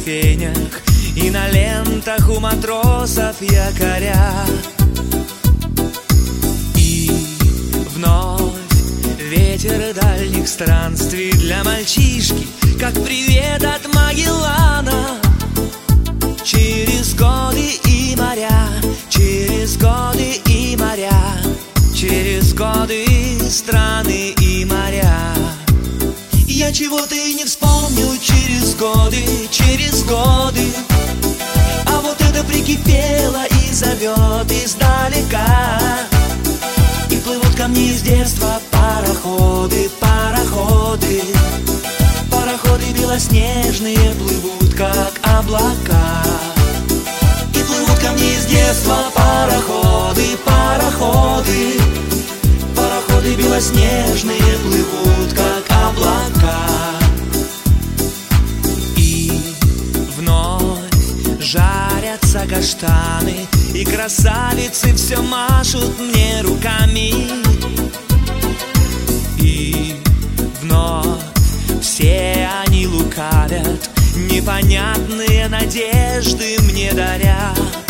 ступенях и на лентах у матросов якоря. И вновь ветер дальних странствий для мальчишки, как привет от Магеллана. Через годы и моря, через годы и моря, через годы, страны и моря. Я чего-то и не вспомню через годы, через годы. А вот это прикипело и зовет издалека. И плывут ко мне из детства пароходы, пароходы. Пароходы белоснежные плывут, как облака. И плывут ко мне из детства пароходы, пароходы. Пароходы белоснежные плывут, как облака. И вновь жарятся каштаны, и красавицы все машут мне руками. И вновь все они лукавят, непонятные надежды мне даря.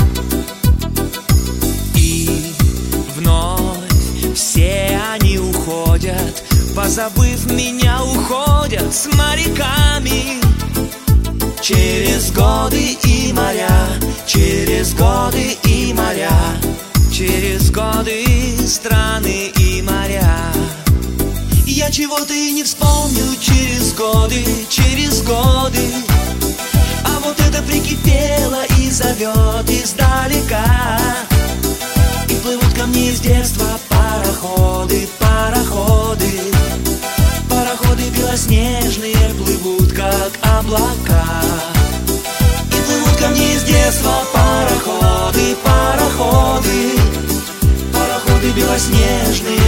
И вновь все они уходят, позабыв меня, уходят с моряками. Через годы и моря, через годы и моря, через годы, страны и моря. Я чего-то и не вспомню через годы, через годы. А вот это прикипело и зовет издалека. И плывут ко мне из детства пароходы, пароходы. Пароходы белоснежные плывут, как облака. И плывут ко мне из детства пароходы, пароходы. Пароходы белоснежные